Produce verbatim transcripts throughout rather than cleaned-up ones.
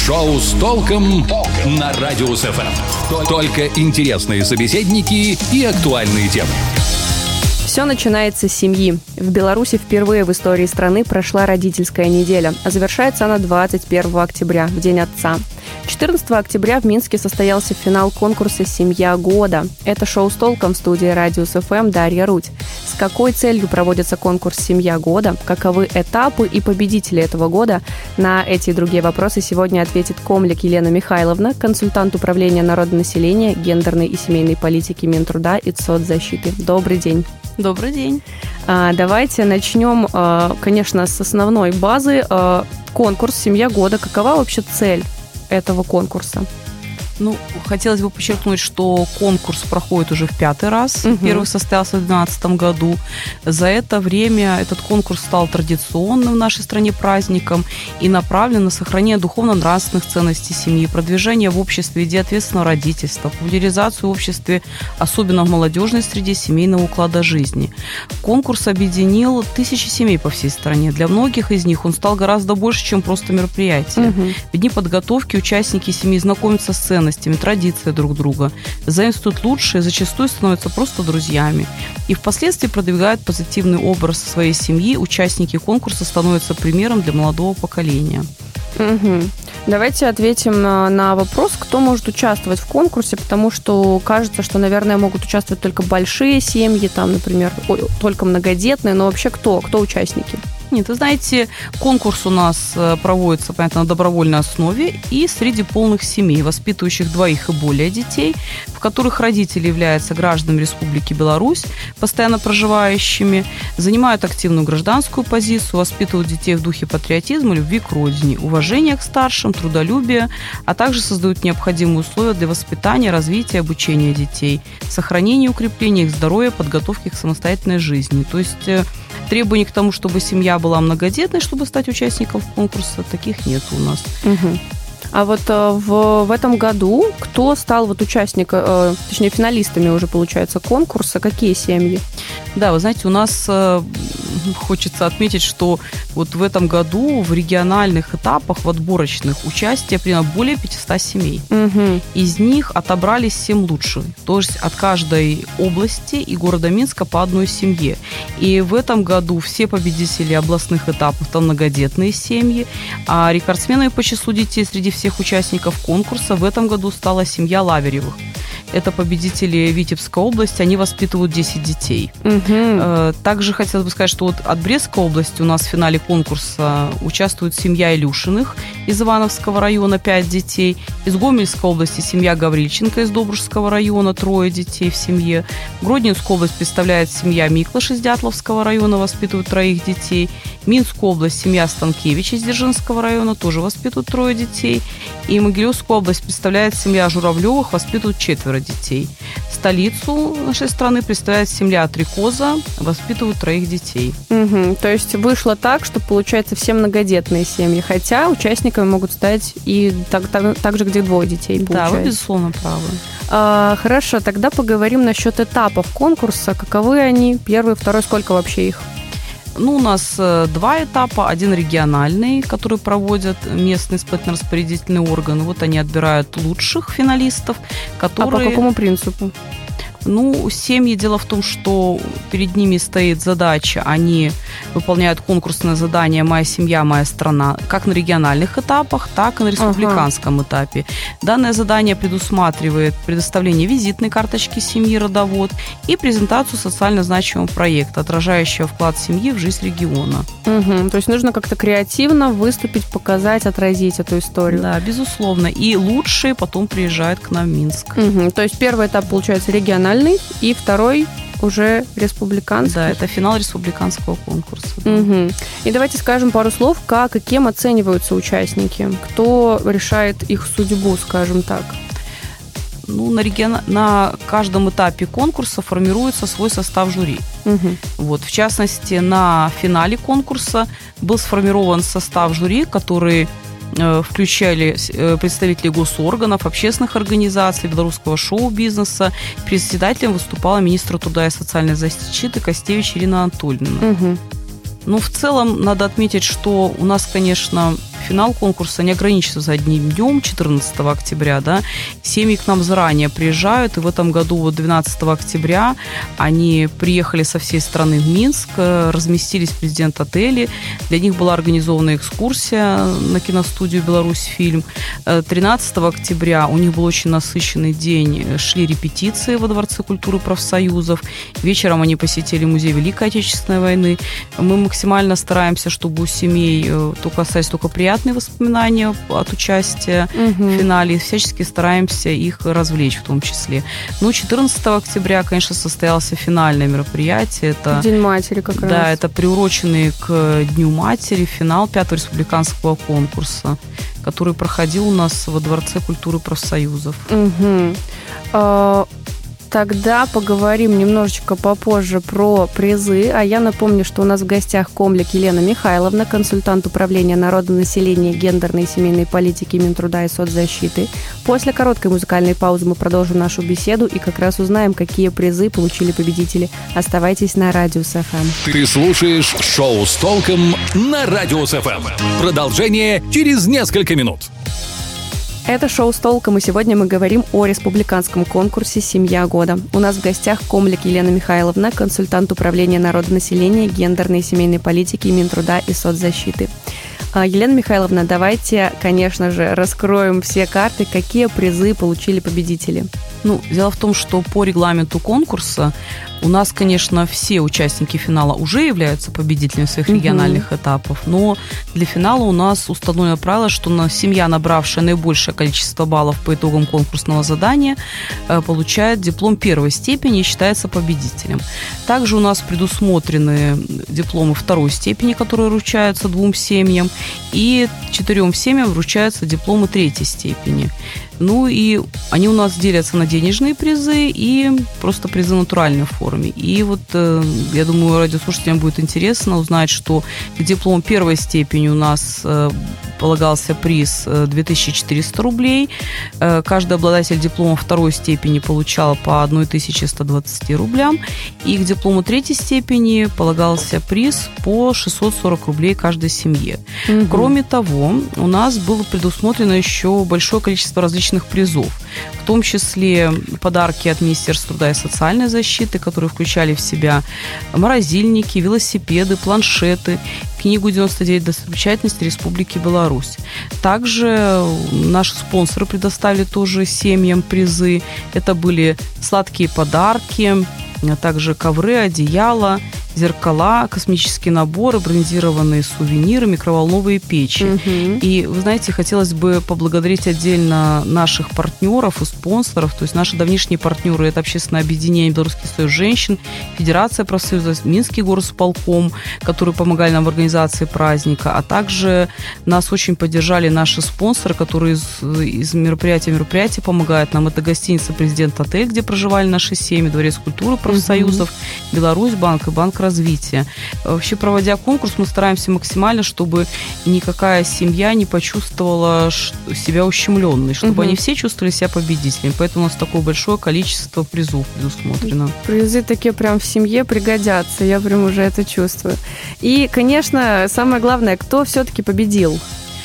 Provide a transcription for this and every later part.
Шоу с толком на Радио эс эф эм. Только интересные собеседники и актуальные темы. Все начинается с семьи. В Беларуси впервые в истории страны прошла родительская неделя, а завершается она двадцать первого октября, в День отца. четырнадцатого октября в Минске состоялся финал конкурса «Семья года». Это шоу с толком в студии Радио эс эф эм Дарья Рудь. С какой целью проводится конкурс «Семья года», каковы этапы и победители этого года? На эти и другие вопросы сегодня ответит Комлик Елена Михайловна, консультант управления народонаселения, гендерной и семейной политики Минтруда и соцзащиты. Добрый день. Добрый день. А, давайте начнем, а, конечно, с основной базы. А, конкурс «Семья года». Какова вообще цель этого конкурса? Ну, хотелось бы подчеркнуть, что конкурс проходит уже в пятый раз. Угу. Первый состоялся в две тысячи двенадцатом году. За это время этот конкурс стал традиционным в нашей стране праздником и направлен на сохранение духовно-нравственных ценностей семьи, продвижение в обществе идеи ответственного родительства, популяризацию в обществе, особенно в молодежной среде, семейного уклада жизни. Конкурс объединил тысячи семей по всей стране. Для многих из них он стал гораздо больше, чем просто мероприятие. Угу. В дни подготовки участники семьи знакомятся с ценностями, традиции друг друга, заимствуют лучшие, зачастую становятся просто друзьями. И впоследствии продвигают позитивный образ своей семьи. Участники конкурса становятся примером для молодого поколения. Угу. Давайте ответим на, на вопрос, кто может участвовать в конкурсе, потому что кажется, что, наверное, могут участвовать только большие семьи, там, например, только многодетные, но вообще кто? Кто участники? Нет, вы знаете, конкурс у нас проводится, понятно, на добровольной основе и среди полных семей, воспитывающих двоих и более детей, в которых родители являются гражданами Республики Беларусь, постоянно проживающими, занимают активную гражданскую позицию, воспитывают детей в духе патриотизма, любви к родине, уважения к старшим, трудолюбия, а также создают необходимые условия для воспитания, развития, обучения детей, сохранения и укрепления их здоровья, подготовки к самостоятельной жизни. То есть требований к тому, чтобы семья была многодетной, чтобы стать участником конкурса, таких нет у нас. Угу. А вот в, в этом году кто стал вот участником, точнее, финалистами уже, получается, конкурса? Какие семьи? Да, вы знаете, у нас хочется отметить, что вот в этом году в региональных этапах, в отборочных, участие приняло более пятисот семей. Угу. Из них отобрались семь лучших, то есть от каждой области и города Минска по одной семье. И в этом году все победители областных этапов – это многодетные семьи, а рекордсменами по числу детей среди всех участников конкурса в этом году стала семья Лаверевых. Это победители Витебской области, они воспитывают десять детей. Угу. Также хотелось бы сказать, что вот от Брестской области у нас в финале конкурса участвует семья Илюшиных из Ивановского района, пять детей. Из Гомельской области семья Гаврильченко из Добружского района, трое детей в семье. Гродненскую область представляет семья Миклаш из Дятловского района, воспитывают троих детей. Минскую область семья Станкевич из Дзержинского района, тоже воспитывают трое детей. И Могилевскую область представляет семья Журавлевых, воспитывают четверо детей. Столицу нашей страны представляет семья Трикоза, воспитывают троих детей. Угу. То есть вышло так, что получается все многодетные семьи, хотя участниками могут стать и так, так, так же, где двое детей, получается. Да, вы безусловно правы. А, хорошо, тогда поговорим насчет этапов конкурса. Каковы они? Первый, второй, сколько вообще их? Ну, у нас два этапа. Один региональный, который проводят местные исполнительно-распорядительные органы. Вот они отбирают лучших финалистов, которые... А по какому принципу? Ну, семьи, дело в том, что перед ними стоит задача, они выполняют конкурсное задание «Моя семья, моя страна» как на региональных этапах, так и на республиканском ага. этапе. Данное задание предусматривает предоставление визитной карточки семьи родовод и презентацию социально значимого проекта, отражающего вклад семьи в жизнь региона. Угу. То есть нужно как-то креативно выступить, показать, отразить эту историю. Да, безусловно. И лучшие потом приезжают к нам в Минск. Угу. То есть первый этап, получается, региональный, и второй уже республиканский. Да, это финал республиканского конкурса. Да. Угу. И давайте скажем пару слов, как и кем оцениваются участники, кто решает их судьбу, скажем так. Ну, на, регион... на каждом этапе конкурса формируется свой состав жюри. Угу. Вот, в частности, на финале конкурса был сформирован состав жюри, который включали представителей госорганов, общественных организаций, белорусского шоу-бизнеса. Председателем выступала министр труда и социальной защиты Костевич Ирина Анатольевна. Угу. Ну, в целом, надо отметить, что у нас, конечно, финал конкурса не ограничится одним днем, четырнадцатого октября, да, семьи к нам заранее приезжают, и в этом году вот двенадцатого октября они приехали со всей страны в Минск, разместились в президент-отеле, для них была организована экскурсия на киностудию «Беларусьфильм». тринадцатого октября у них был очень насыщенный день, шли репетиции во Дворце культуры профсоюзов, вечером они посетили музей Великой Отечественной войны. Мы максимально стараемся, чтобы у семей только остались только приятные воспоминания от участия угу. в финале, и всячески стараемся их развлечь в том числе. Ну, четырнадцатого октября, конечно, состоялось финальное мероприятие. Это, День матери как раз. Да, это приуроченный к Дню матери финал пятого республиканского конкурса, который проходил у нас во Дворце культуры профсоюзов. Угу. А, тогда поговорим немножечко попозже про призы. А я напомню, что у нас в гостях комлек Елена Михайловна, консультант управления народонаселения, гендерной и семейной политики Минтруда и соцзащиты. После короткой музыкальной паузы мы продолжим нашу беседу и как раз узнаем, какие призы получили победители. Оставайтесь на Радиус эф эм. Ты слушаешь шоу с толком на Радиус эф эм. Продолжение через несколько минут. Это шоу «С толком», и сегодня мы говорим о республиканском конкурсе «Семья года». У нас в гостях комлек Елена Михайловна, консультант управления народонаселения, гендерной и семейной политики Минтруда и соцзащиты. Елена Михайловна, давайте, конечно же, раскроем все карты, какие призы получили победители. Ну, дело в том, что по регламенту конкурса у нас, конечно, все участники финала уже являются победителями своих угу. региональных этапов, но для финала у нас установлено правило, что на семья, набравшая наибольшее количество баллов по итогам конкурсного задания, получает диплом первой степени и считается победителем. Также у нас предусмотрены дипломы второй степени, которые вручаются двум семьям, и четырем семьям вручаются дипломы третьей степени. Ну и они у нас делятся на денежные призы и просто призы в натуральной форме. И вот, я думаю, радиослушателям будет интересно узнать, что к диплому первой степени у нас полагался приз две тысячи четыреста рублей. Каждый обладатель диплома второй степени получал по тысяча сто двадцать рублям. И к диплому третьей степени полагался приз по шестьсот сорок рублей каждой семье. Угу. Кроме того, у нас было предусмотрено еще большое количество различных призов, в том числе подарки от Министерства труда и социальной защиты, которые включали в себя морозильники, велосипеды, планшеты, книгу девяносто девять достопримечательностей Республики Беларусь. Также наши спонсоры предоставили тоже семьям призы. Это были сладкие подарки, а также ковры, одеяла, зеркала, космические наборы, брендированные сувениры, микроволновые печи. Угу. И, вы знаете, хотелось бы поблагодарить отдельно наших партнеров и спонсоров. То есть наши давнишние партнеры – это Общественное объединение «Белорусский союз женщин», Федерация профсоюзов, Минский горосполком, которые помогали нам в организации праздника, а также нас очень поддержали наши спонсоры, которые из, из мероприятия в мероприятие помогают нам. Это гостиница «Президент-отель», где проживали наши семьи, Дворец культуры профсоюзов, угу. Беларусьбанк и Банк развития. Вообще, проводя конкурс, мы стараемся максимально, чтобы никакая семья не почувствовала себя ущемленной, чтобы угу. они все чувствовали себя победителями. Поэтому у нас такое большое количество призов предусмотрено. Призы такие прям в семье пригодятся, я прям уже это чувствую. И, конечно, самое главное, кто все-таки победил?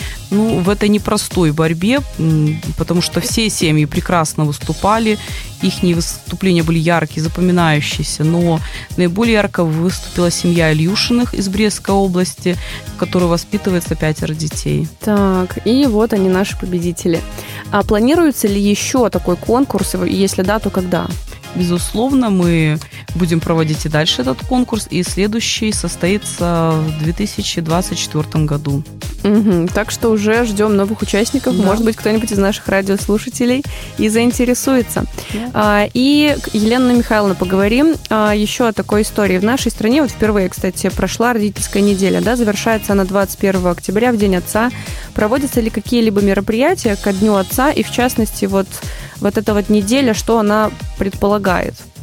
Ну, в этой непростой борьбе, потому что все семьи прекрасно выступали, их выступления были яркие, запоминающиеся, но наиболее ярко выступила семья Ильюшиных из Брестской области, в которой воспитывается пятеро детей. Так, и вот они, наши победители. А планируется ли еще такой конкурс? Если да, то когда? Безусловно, мы будем проводить и дальше этот конкурс, и следующий состоится в две тысячи двадцать четвёртом году. Угу, так что уже ждем новых участников. Да. Может быть, кто-нибудь из наших радиослушателей и заинтересуется. Да. А, и, Елена Михайловна, поговорим а, еще о такой истории. В нашей стране вот впервые, кстати, прошла родительская неделя, да, завершается она двадцать первого октября, в День отца. Проводятся ли какие-либо мероприятия ко Дню отца, и в частности, вот, вот эта вот неделя, что она предполагает?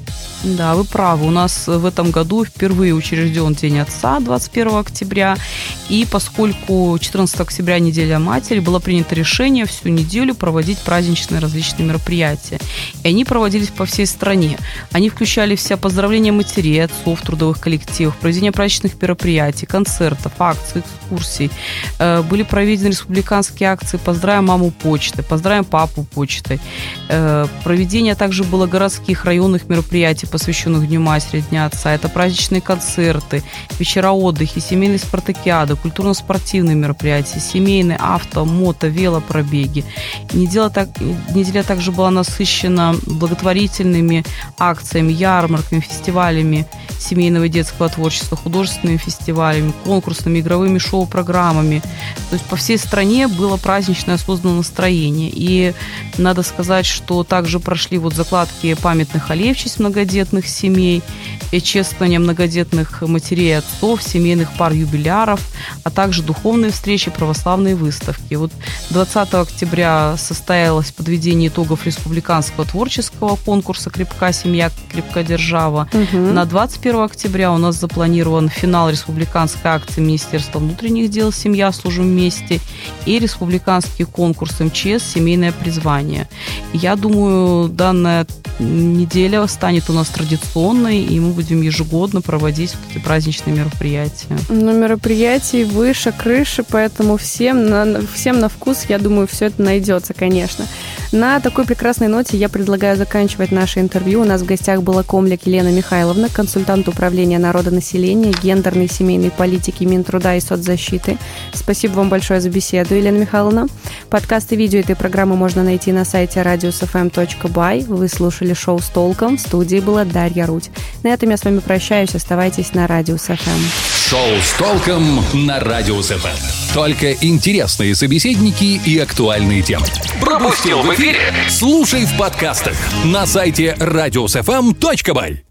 Да, вы правы. У нас в этом году впервые учрежден День отца двадцать первого октября. И поскольку четырнадцатого октября неделя матери, было принято решение всю неделю проводить праздничные различные мероприятия. И они проводились по всей стране. Они включали в себя поздравления матерей, отцов, трудовых коллективов, проведение праздничных мероприятий, концертов, акций, экскурсий. Были проведены республиканские акции «Поздравим маму почтой», «Поздравим папу почтой». Проведение также было городских, районных мероприятий, посвященных Дню матери, Дня отца. Это праздничные концерты, вечера отдыха, семейные спартакиады, культурно-спортивные мероприятия, семейные авто, мото, велопробеги. Неделя, так, неделя также была насыщена благотворительными акциями, ярмарками, фестивалями семейного и детского творчества, художественными фестивалями, конкурсными, игровыми шоу-программами. То есть по всей стране было праздничное осознанное настроение. И надо сказать, что также прошли вот закладки памятных аллей в честь многодетных семей, и чествование многодетных матерей и отцов, семейных пар юбиляров, а также духовные встречи, православные выставки. Вот двадцатого октября состоялось подведение итогов республиканского творческого конкурса «Крепка семья, крепка держава». Угу. На двадцать первого октября у нас запланирован финал республиканской акции Министерства внутренних дел «Семья, служим вместе» и республиканский конкурс эм че эс «Семейное призвание». Я думаю, данная неделя станет у нас традиционной, и мы будем ежегодно проводить вот эти праздничные мероприятия. Ну, мероприятий выше крыши, поэтому всем на, всем на вкус, я думаю, все это найдется, конечно. На такой прекрасной ноте я предлагаю заканчивать наше интервью. У нас в гостях была Комлек Елена Михайловна, консультант управления народонаселения, гендерной и семейной политики Минтруда и соцзащиты. Спасибо вам большое за беседу, Елена Михайловна. Подкасты и видео этой программы можно найти на сайте радиус эф эм точка бай. Вы слушали шоу «С толком». В студии была Дарья Рудь. На этом я с вами прощаюсь. Оставайтесь на Радиус эф эм. Шоу «С толком» на Радиус эф эм. Только интересные собеседники и актуальные темы. Пропустил в эфире? Слушай в подкастах на сайте радиус эф эм точка бай.